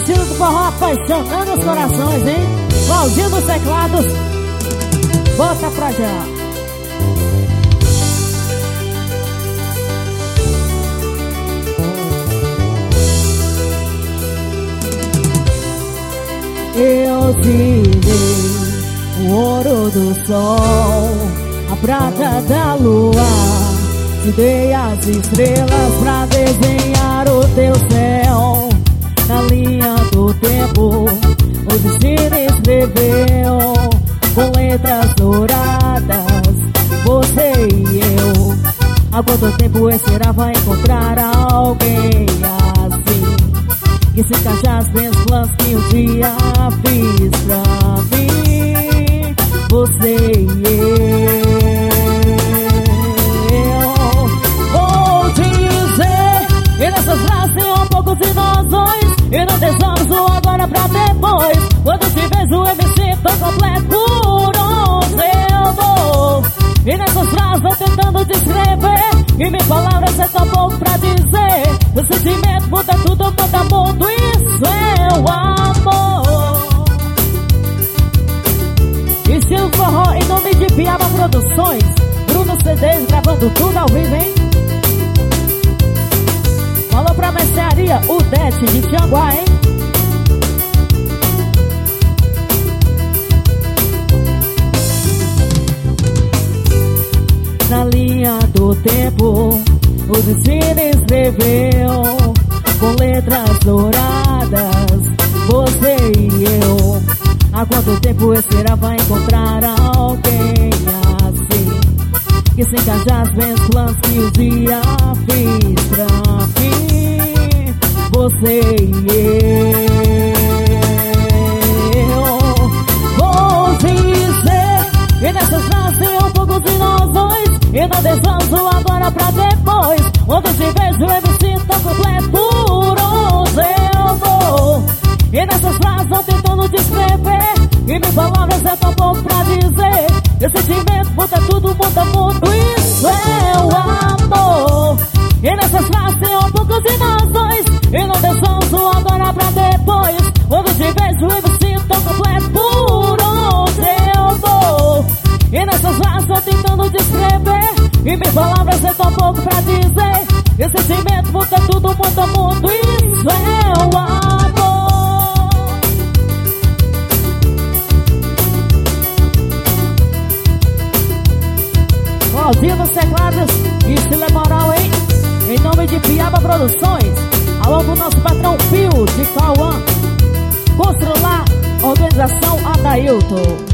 Estilo do forró apaixonando os corações, hein? Claudinho dos teclados. Bota pra já. Eu te dei o ouro do sol, a prata da lua, te dei as estrelas pra desenhar o teu céu. Na linha do tempo, o destino escreveu com letras douradas, você e eu. Há quanto tempo eu esperava encontrar alguém assim, que se encaixasse nos planos que um dia fiz pra mim, você e eu. Vou dizer, e nessas frases tem um pouco de nós dois, e não deixamos o agora pra depois. Quando te vejo eu me sinto completo, por onde eu vou. E nessas frases vou tentando descrever, e minhas palavras é tão pouco pra dizer. O sentimento muda tudo, muda mundo, isso é o amor. Estilo forró em nome de Piaba Produções, Bruno CDs gravando tudo ao vivo, hein? Falou pra mercearia Udete de Tianguá, hein? Na linha do tempo, o destino escreveu com letras douradas, você e eu. Há quanto tempo eu esperava encontrar alguém assim, que se encaixasse nos planos que um dia fiz pra mim, você e eu. Vou dizer, e nessas frases tem um pouco de nós dois, e não deixamos o agora pra depois. Quando te vejo eu me sinto completo, por onde eu vou. E nessas frases vou tentando descrever, e minhas palavras é tão pouco pra dizer. Esse sentimento muda tudo, muda mundo, isso é o amor. E nessas frases tem um pouco de nós dois, e não deixamos o agora pra depois. Quando te vejo eu me sinto completo, por onde eu vou. E nessas frases vou tentando descrever, e minhas palavras é tão pouco pra dizer. Esse sentimento muda tudo, muda mundo, isso é o amor. Claudinho dos teclados, estilo é moral, hein? Em nome de Piaba Produções, alô pro nosso patrão Pio de Cauã, Constrular, organização Adailton.